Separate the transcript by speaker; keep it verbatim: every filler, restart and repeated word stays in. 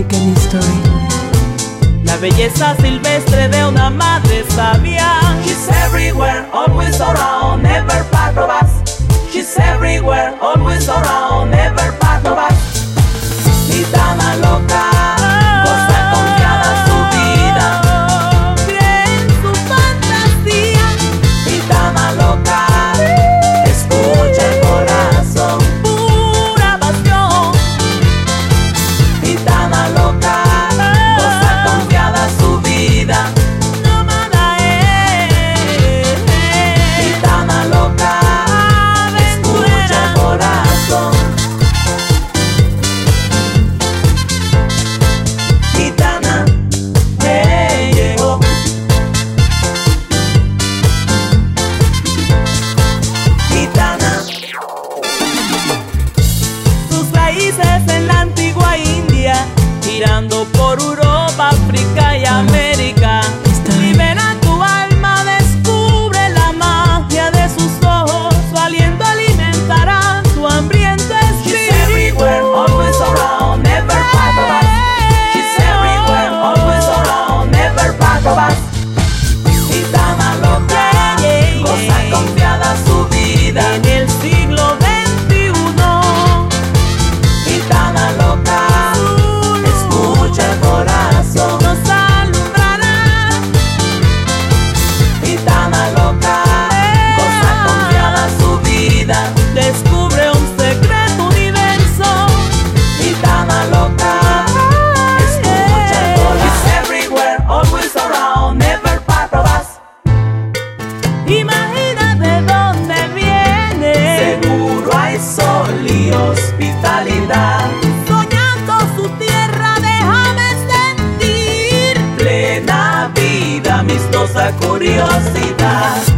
Speaker 1: African History.
Speaker 2: La belleza silvestre de una madre sabia.
Speaker 3: She's everywhere, always around, never part of us. She's everywhere, always around, never part of us. Gitana loca, goza confiada su vida.
Speaker 2: Cree en su fantasía.
Speaker 3: Gitana loca, escucha el corazón.
Speaker 2: Pura pasión.
Speaker 3: Gitana loca, goza confiada su vida.
Speaker 2: Nómada es.
Speaker 3: Gitana loca, escucha el corazón. Gitana me llegó. Gitana.
Speaker 2: Sus raíces en la antigua India, girando por Europa, África y América.
Speaker 1: Está bien.
Speaker 2: Libera tu alma, descubre la magia de sus ojos. Su aliento alimentará tu hambriento
Speaker 3: She's
Speaker 2: espíritu.
Speaker 3: everywhere, always around, never part of us. She's everywhere, always around, never part of us. Gitana loca, goza confiada su vida.
Speaker 2: En el siglo veintiuno,
Speaker 3: Gitana loca, escucha el corazón.
Speaker 2: nos alumbrará.
Speaker 3: Gitana loca, goza confiada su vida.
Speaker 2: Descubre un secreto universo.
Speaker 3: Gitana loca, escucha el corazón. She's everywhere, always around, never part of us.
Speaker 2: Imagina de dónde viene,
Speaker 3: Seguro hay sol y hospitalidad.
Speaker 2: soñando su tierra, déjame sentir.
Speaker 3: Plena vida, amistosa curiosidad.